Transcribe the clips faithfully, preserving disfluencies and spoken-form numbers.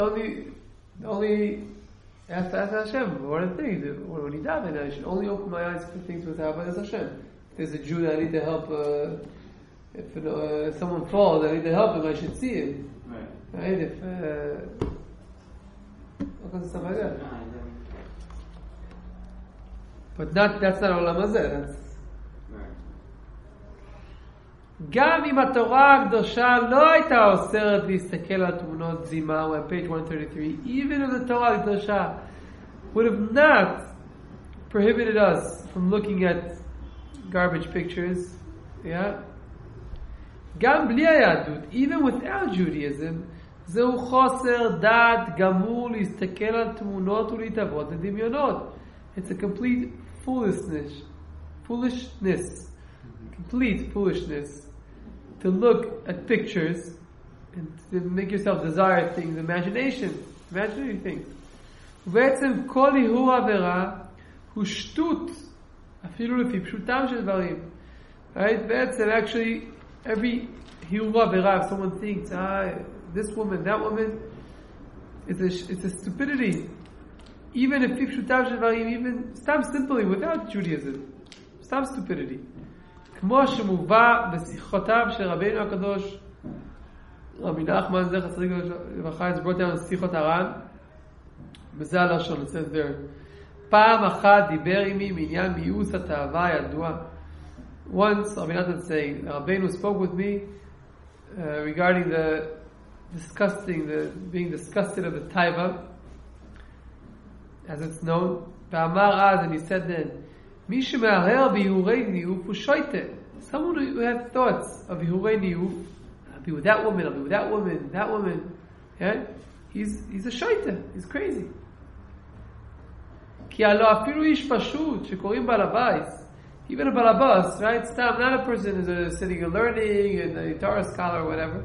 Only, only ask, ask Hashem. One of the things, when he davened, I should only open my eyes for things with Avodas Hashem. If there's a Jew that I need to help, uh, if uh, someone falls, I need to help him, I should see him. Right. Right? If, uh, all kinds of stuff like that. But not, that's not Olam Hazeh, that's... גם אם התורה הקדושה לא הייתה אוסרת להסתכל על תמונות זימה, we're on page one thirty-three, even if the Torah הקדושה would have not prohibited us from looking at garbage pictures, yeah? גם בלי היהדות, even without Judaism, זהו חוסר דעת גמור להסתכל על תמונות ולהתאבות לדמיונות. It's a complete foolishness, foolishness, complete foolishness to look at pictures and to make yourself desire things, imagination, imaginary things. ובעצם כל איהור עבירה הוא שטות, אפילו לפי פשוטם של דברים. Right? בעצם, actually, every איהור עבירה, if someone thinks, ah, this woman, that woman, it's a, it's a stupidity. Even if פשוטם של דברים, even, סתם simply, without Judaism. סתם stupidity. כמו שמובא בשיחותיו של רבינו הקדוש רבי נחמן זכר צדיק לברכה, it's brought down שיחות הר"ן, בזה הלשון, it says there, פעם אחת דיבר עמי מעניין מיאוס התאווה הידוע. Once Rabbi Natan saying, Rabbeinu spoke with me uh, regarding the disgusting, the being disgusted of the taiva, as it's known. ואמר אז, and he said then, מי שמהרהר ביהורי ניאוף הוא שויטה. Someone who has thoughts of ביהורי ניאוף, I'll be with that woman, I'll be with that woman, that woman, yeah? He's, he's a שויטה, he's crazy. כי הלא אפילו איש פשוט שקוראים בעל הבית, even a בעל הבית, right? Stop, not a person who's uh, sitting and learning, and a Torah scholar or whatever.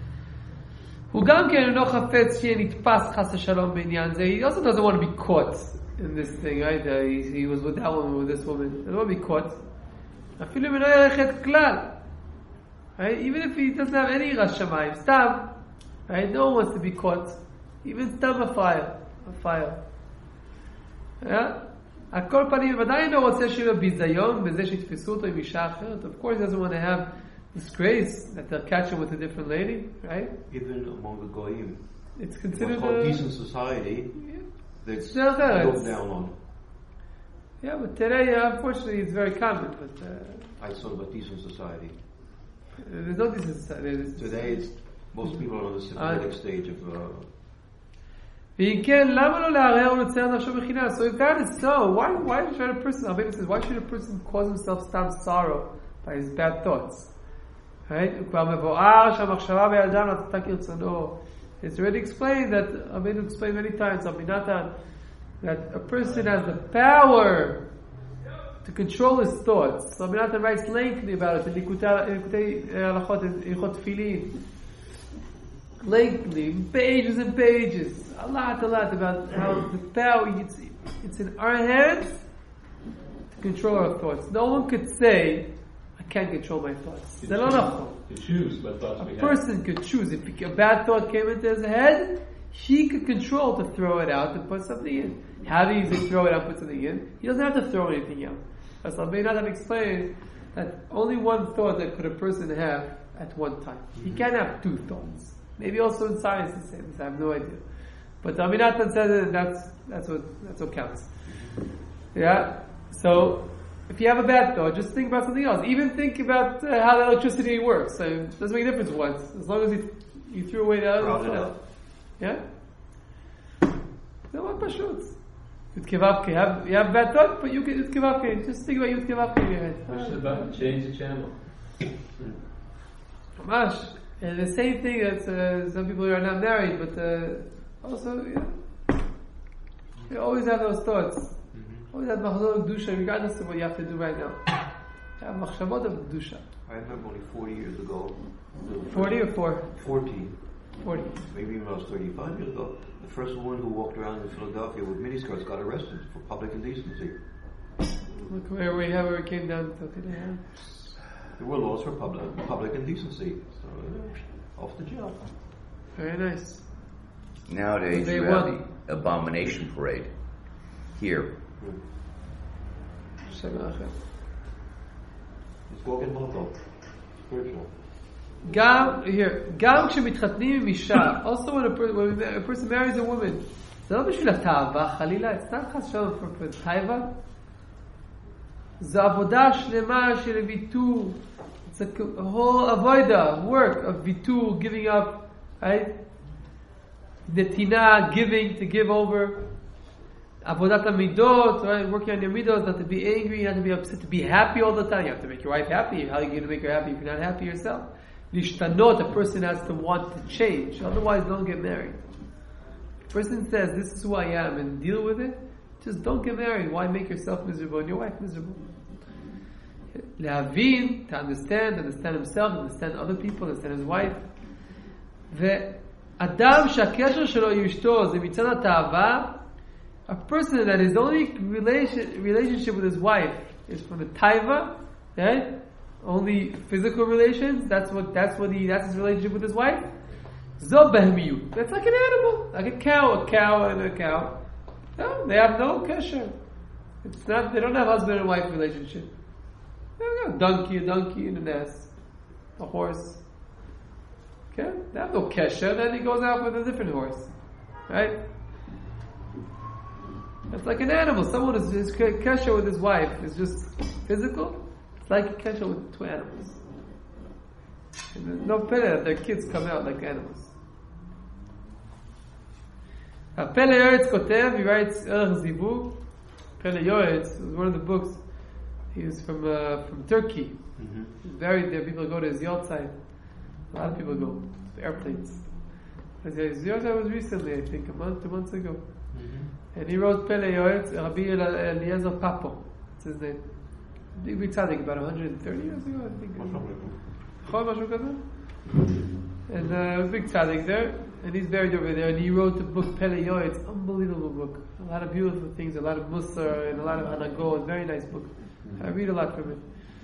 הוא גם כן אינו חפץ שיהיה נתפס חס ושלום בעניין זה. He also doesn't want to be caught in this thing, right? Uh, he, he was with that woman, with this woman. He doesn't want to be caught. אפילו אם אינו ירחת כלל. Right? Even if he doesn't have any יראת שמיים. סתם. Right? No one wants to be caught. Even סתם a fire. A fire. Yeah? על כל פנים, ודאי אינו רוצה שיהיה ביזיון בזה שיתפסו אותו עם אישה אחרת. Of course he doesn't want to have disgrace that they'll catch him with a different lady, right? Even among the goyim. It's considered what's called a decent society. Yeah. That's looked looked down on. Yeah, but today, uh, unfortunately, it's very common. But uh, I thought about decent society. There's no decent society. There's Today, it's, most people are on the sympathetic uh, stage of. Uh, ואם כן, למה לא לערער ולצייר נפשו בחינה? So if that is so, why why should a person? Rabbeinu says, why should a person cause himself stam sorrow by his bad thoughts? Right? כבר מבואר שהמחשבה בידם נתתה כרצונו. It's already explained that Rabbeinu explained many times, Rabbi Natan, that a person has the power to control his thoughts. Rabbi Natan writes lengthily about it in Likutei Halachot, in Ilchot Tefillin. Lengthily, pages and pages, a lot, a lot about how the power, it's, it's in our hands to control our thoughts. No one could say, I can't control my thoughts. It's to choose what thoughts a we person have. could choose. If a bad thought came into his head, he could control to throw it out and put something in. How do you throw it out and put something in? He doesn't have to throw anything out. As Rabbi Natan explained, that only one thought that could a person have at one time. He can't have two thoughts. Maybe also in science the same. I have no idea. But Rabbi Natan says that that's that's what that's what counts. Yeah. So if you have a bad thought, just think about something else. Even think about uh, how the electricity works. So it doesn't make a difference once, as long as you you threw away the other thought. Yeah. No, what pashut. Yud Kevavke. You have you have bad thought, but you can Yud Kevavke. Just think about Yud Kevavke in your head. Push the button. Change the channel. Mamash. And the same thing that uh, some people are not married, but uh, also, yeah, you always have those thoughts. Mm-hmm. Always have machshavot kedusha, regardless of what you have to do right now. You have machshavot of kedusha. I remember only forty years ago. Forty or four? Forty. Forty. Maybe even when I was thirty-five years ago. The first woman who walked around in Philadelphia with miniskirts got arrested for public indecency. Look where we have where it came down to today. Huh? There were laws for public public indecency. So, uh, off the jail. Very nice. Nowadays, They you want- have the abomination parade here. It's Gog and Magog. Spiritual. גם, here, גם כשמתחתנים עם אישה, also when a, per, when a person marries a woman, זה לא בשביל התאווה, חלילה, it's not חס שלום for, for תאווה. זו עבודה שלמה של ויתור. It's a whole avoida, work of vitur, giving up, right? Netina, giving, to give over. Avodat midot, right? Working on your midot, not to be angry, not to be upset, to be happy all the time. You have to make your wife happy. How are you going to make her happy if you're not happy yourself? Lishtanot, a person has to want to change. Otherwise, don't get married. If a person says, this is who I am, and deal with it, just don't get married. Why make yourself miserable and your wife miserable? Lehavin, to understand, understand himself, understand other people, understand his wife. ואדם שהקשר שלו עם אשתו זה מצד התאווה, a person that his only relation, relationship with his wife is from the taiva, right? Only physical relations. That's what. That's what he. That's his relationship with his wife. Zo behemiyut. That's like an animal, like a cow, a cow and a cow. No, they have no kesher. It's not. They don't have husband and wife relationship. They have a donkey, a donkey in an ass, a horse. Okay, they have no kesher. Then he goes out with a different horse, right? It's like an animal. Someone is his kesher with his wife is just physical. It's like a kesher with two animals. And there's no pele that their kids come out like animals. Pele Yoretz Kotev, he writes Erech Zivug. Pele Yoretz was one of the books. He was from uh, from Turkey. Mm-hmm. He's buried there. People go to his yacht side. A lot of people go. Airplanes. His yacht side was recently, I think, a month, two months ago. Mm-hmm. And he wrote Pele Yoretz, Rabbi Eliezer Papo. That's his name. Big big tzaddik, about one hundred thirty years ago, I think. Chol, mashu kaza? And uh, big tzaddik there, and he's buried over there. And he wrote the book Pele Yoretz. It's an unbelievable book. A lot of beautiful things, a lot of musar, and a lot of hanagot. Very nice book. I read a lot from it.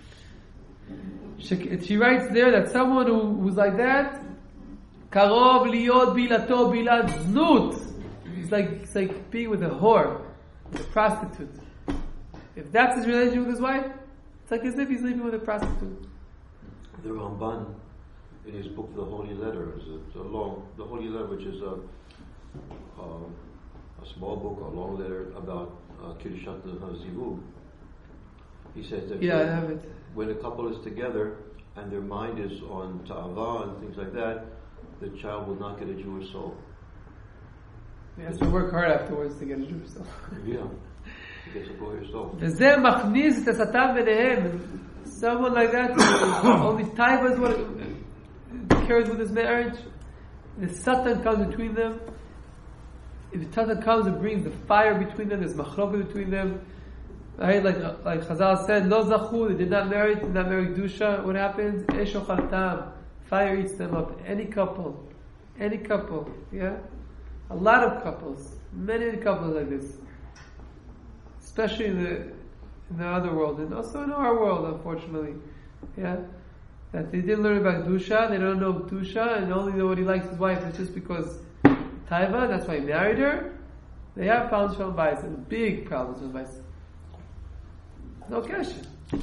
She, she writes there that someone who, who's like that, karov liot bilato bilat znut. It's like it's like being with a whore, a prostitute. If that's his relationship with his wife, it's like as if he's living with a prostitute. The Ramban, in his book The Holy Letter, is a, a long, the Holy Letter, which is a a, a small book, a long letter about uh, Kiddushat HaZivug. He says that Yeah, when, I have it. when a couple is together and their mind is on ta'ava and things like that, the child will not get a Jewish soul. He has to work hard afterwards to get a Jewish soul. Yeah, he gets a Jewish soul. וזה מכניס את השטן ביניהם. Someone like that, only taiva is what cares with his marriage. The Satan comes between them. If the Satan comes and brings the fire between them, there's machloket between them. Right? Like like Chazal said, lo zachu, they did not marry, did not marry Kedusha. What happens? Esh ochaltam. Fire eats them up. Any couple, any couple, yeah. A lot of couples, many couples like this, especially in the in the other world, and also in our world, unfortunately, yeah. That they didn't learn about Kedusha, they don't know Kedusha, and only know what he likes his wife is just because Taiva. That's why he married her. They have problems from Bais, and big problems with Bais. No question.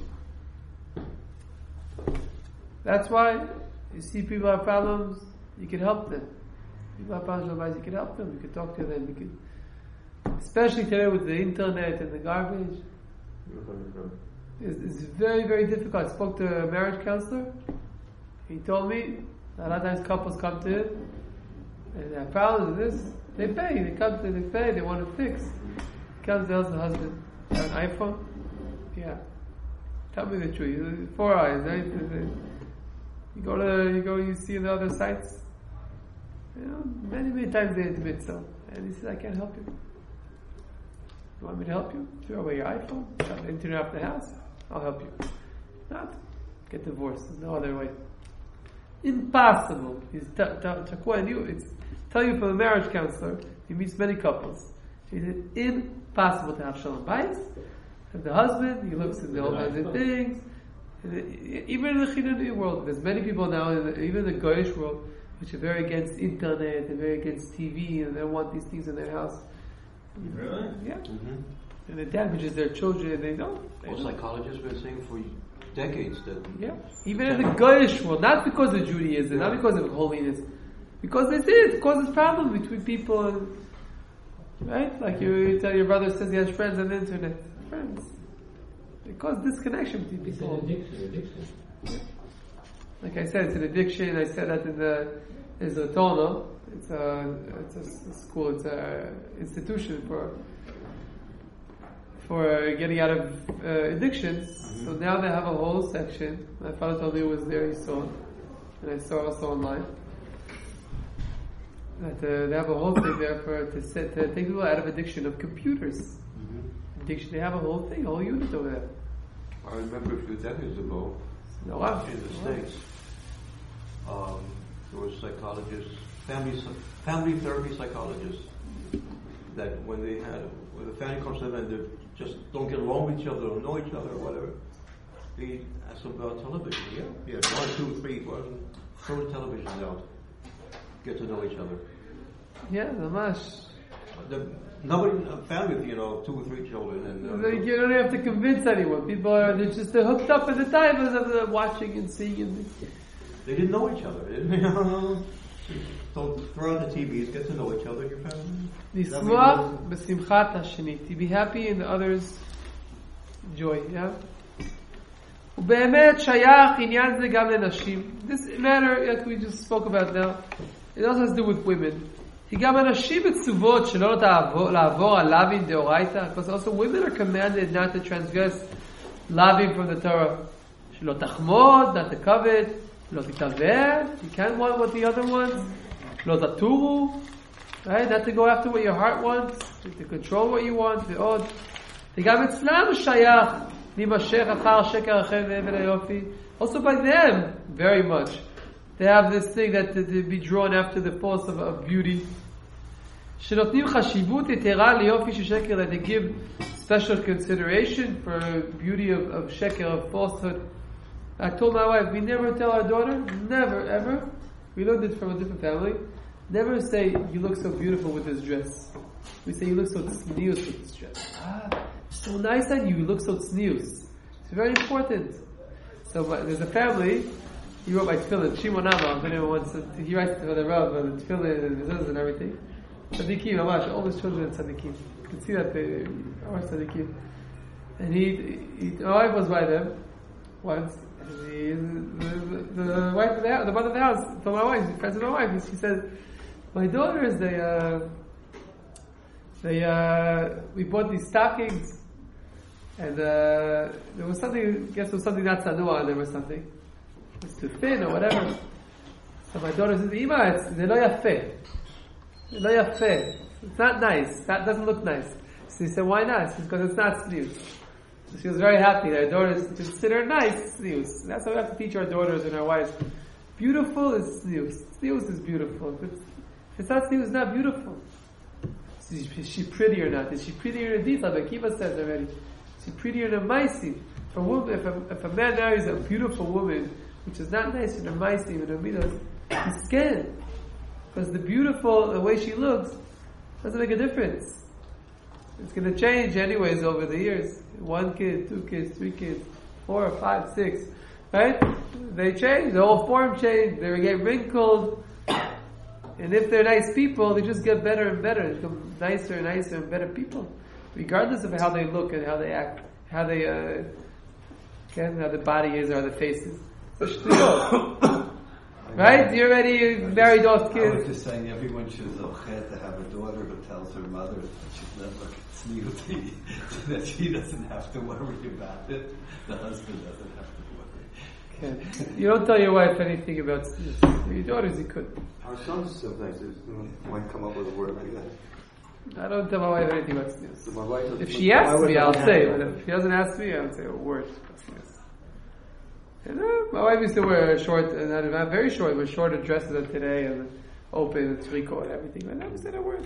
That's why you see people have problems, you can help them. People have problems with Bais, you can help them, you can talk to them, you can, especially today with the internet and the garbage. It's, it's very, very difficult. I spoke to a marriage counselor. He told me a lot of times couples come to him and they have problems with this. They pay. They come to they pay. They want to fix. He comes tells the husband, "You have an iPhone? Yeah. Tell me the truth. Four eyes, right? You go to you go. You see the other sites. You know, many many times they admit so. And he says, I can't help you. You want me to help you? Throw away your iPhone, shut the internet off the house. I'll help you. Not get divorced. There's no other way. Impossible. He's t- t- t- and you. It's tell you from a marriage counselor. He meets many couples. He said impossible to have shalom bayis. And the husband, he looks at the whole kinds of things. And it, even in the Chinoni world, there's many people now, in the, even in the Goyish world, which are very against internet and very against T V, and they don't want these things in their house. Really? Yeah. Mm-hmm. And it damages their children. They don't. They Well, don't. psychologists have been saying for decades that Yeah. Even in the Goyish world, not because of Judaism, not because of holiness, because they say it causes problems between people. And, right? Like you, you tell your brother says he has friends on the internet. Friends. It causes disconnection between It's an people. addiction, addiction. Like I said, it's an addiction. I said that in the is a Tono. It's a it's a s- school. It's a institution for for getting out of uh, addictions. Mm-hmm. So now they have a whole section. My father told me it was there. He saw, and I saw also online that uh, they have a whole thing there for to set to take people out of addiction of computers. Mm-hmm. Addiction. They have a whole thing, a whole unit over there. I remember a few decades ago No, wow. in the States, um, there were psychologists, family family therapy psychologists, that when they had when the family comes to them and they just don't get along with each other or know each other or whatever, they ask them about television. Yeah, yeah, one, two, three, four, throw the television out, get to know each other. Yeah, Namash. The, nobody, a family of, you know, two or three children, and uh, Like, you don't have to convince anyone. People are they're just they're hooked up in the time of the watching and seeing. And they didn't know each other. They didn't, you know, so throw out the T Vs, get to know each other, your family. Nismach b'simchat hasheni. To be happy in the other's joy. Yeah. ובאמת שייך עניין זה גם לנשים. This matter, like we just spoke about now, it also has to do with women. כי גם הנשים מצוות שלא לעבור, לעבור על לאווים דאורייתא, because also women are commanded not to transgress לאווים from the Torah. שלא תחמוד, not to covet, לא תתאבד, you can't want what the other ones, לא תטורו, right? Not to go after what your heart wants, to control what you want, ועוד. וגם אצלם שייך להימשך אחר שקר אחר ועבד היופי. Also by them, very much. They have this thing that to, to be drawn after the force of, of beauty. שנותנים חשיבות יתרה ליופי של שקר, that they give special consideration for beauty of, of sheker, of falsehood. I told my wife, we never tell our daughter, never, ever, we learned it from a different family, never say, you look so beautiful with this dress. We say, you look so tznius with this dress. Ah, so nice on you, you look so tznius. It's very important. So my, there's a family, he wrote my tefillin, Shimon Amma, if anyone wants to, he writes for the Rav, and the tefillin and the zuzah and everything. Tzaddikim, Amash, all his children are tzaddikim. You can see that they are tzaddikim. And he, he, my wife was by them once, and he, the, the, the wife of the house, the mother of the house, told my wife, she's friends with my wife, and she said, my daughters, they, uh, they, uh, we bought these stockings, and, uh, there was something, I guess there was something not tzadua on them or something. It was too thin or whatever. So my daughter said, Ima, it's, they lo yafeh. Lo yafeh. It's not nice. That doesn't look nice. So he said, why not? She said, because it's not tznius. So she was very happy that her daughters consider nice tznius. That's how we have to teach our daughters and our wives. Beautiful is tznius. Tznius is beautiful. If it's, if it's not tznius, it's not beautiful. So is, is she pretty or not? Is she prettier in detail? Like Kiva says already. Is she prettier than Maisi? If a woman, if a, if a man marries a beautiful woman, which is not nice in her Maisi, in her midas, he's scared. Because the beautiful, the way she looks, doesn't make a difference. It's going to change anyways over the years. One kid, two kids, three kids, four, five, six, right? They change, the whole form change, they get wrinkled. And if they're nice people, they just get better and better. They become nicer and nicer and better people. Regardless of how they look and how they act, how they, uh, okay, how the body is or how the face is. So, right? You already married those I kids. was just saying everyone should zochet to have a daughter who tells her mother that she's not looking tzniuti, so that she doesn't have to worry about it. The husband doesn't have to worry. Okay. You don't tell your wife anything about your daughters. You could. Our sons sometimes might come up with a word like that. I don't tell my wife anything about snus. So my wife If doesn't- she my asks wife me, I'll doesn't say. have But that. if she doesn't ask me, I don't say a word about snus. And, uh, my wife used to wear short, uh, not, not very short, but shorter dresses than today, and open and tricot and everything. I never said a word.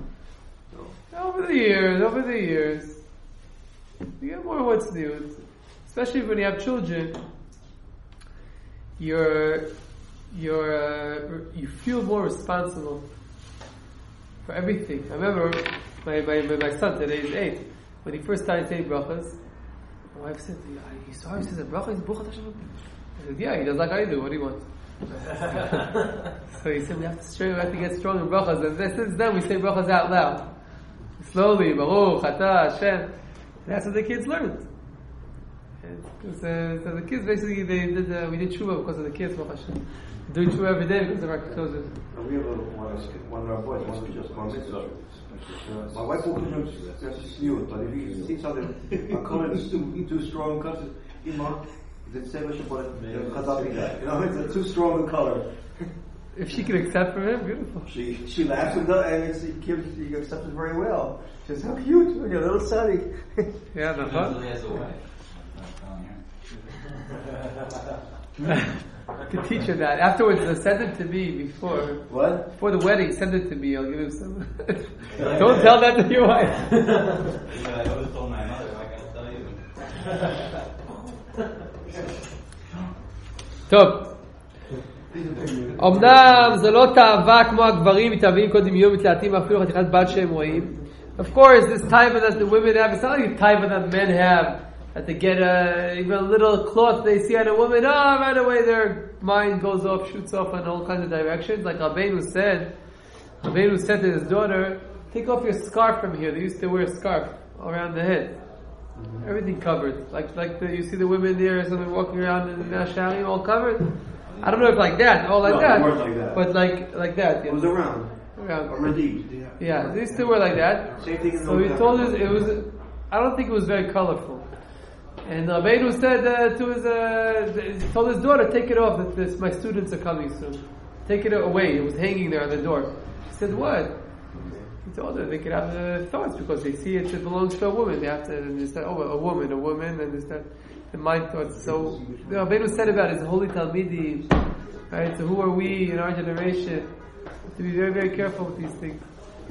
Over the years, over the years, you get more what's new. Especially when you have children, you're you're uh, you feel more responsible for everything. I remember my my, my son today is eight. When he first started saying brachas, my wife said, "You saw he says a bracha, he's Baruch Hashem." I said, "Yeah, he does like I do. What do you want?" So he said, "We have to straight, we have to get strong in brachas." And then, since then, we say brachas out loud, slowly. Baruch Atah Hashem. And that's what the kids learned. And uh, so the kids basically they did uh, we did tshuva because of the kids. Baruch Hashem. Doing tshuva every day because of our children. We have a, one, one of our boys, one of just one mitzvah. My wife will come just new, but if he sees something, a color is too, too strong, cuts it, Ima, it's Seva Shabbat, you know, it's a too strong a color. If she can accept from him, beautiful. She she laughs and, and it's, she, she accepts it very well. She says, how cute, look at a little Sally. Yeah, the fun. Usually has a wife. I'm telling her. I could teach her that. Afterwards, uh, send it to me before. What? Before the wedding, send it to me. I'll give him some. Don't tell that to your wife. Yeah, I always told my mother, I can't tell you. טוב. אמנם זה לא תאווה כמו הגברים מתאווים קודם יום מתלהטים אפילו חתיכת בת שהם רואים. Of course, this taiva that the women have, it's not like the taiva that men have. That they get a, even a little cloth they see on a woman, oh, right away their mind goes off, shoots off in all kinds of directions. Like Rabbeinu said, Rabbeinu said to his daughter, take off your scarf from here. They used to wear a scarf around the head. Mm-hmm. Everything covered. Like like the, you see the women there, so they're walking around in the Nashalim all covered. I don't know if like that, all like no, that, like that. but like like that. It was around. Around. Or indeed. Yeah. Yeah, they used to wear like that. Same thing in So he told us it was, I don't think it was very colorful. And Rabbeinu said uh, to his, uh, he told his daughter, take it off, that this, my students are coming soon. Take it away. It was hanging there on the door. She said, what? He told her they could have the thoughts because they see it, it belongs to a woman. They have to, and they said, oh, a woman, a woman, and they start the mind thoughts. So Rabbeinu said about his holy Talmidim, right? So who are we in our generation? To be very, very careful with these things.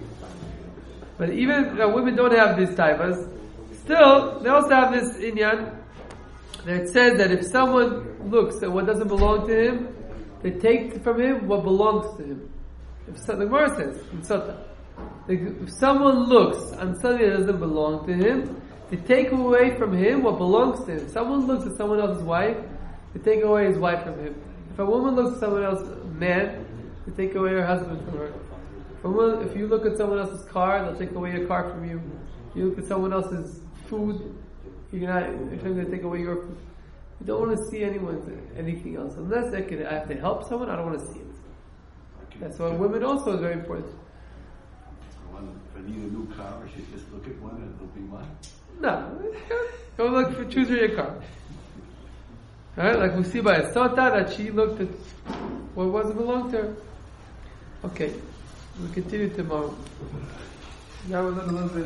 But even uh, women don't have these taivas. Still, they also have this inyan that it says that if someone looks at what doesn't belong to him, they take from him what belongs to him. If so, the Gemara says in Sota, if someone looks on something that doesn't belong to him, they take away from him what belongs to him. If someone looks at someone else's wife, they take away his wife from him. If a woman looks at someone else's man, they take away her husband from her. If, a woman, if you look at someone else's car, they'll take away your car from you. If you look at someone else's food, you're not, they're going to take away your food. You don't want to see anyone, anything else. Unless I, can, I have to help someone, I don't want to see it. That's why women also is very important. One, if I need a new car, I should just look at one and it'll be mine. No. Go look for, choose your car. Alright, like we see by Sota that she looked at what wasn't belong to her. Okay. We'll continue tomorrow. That was a little bit.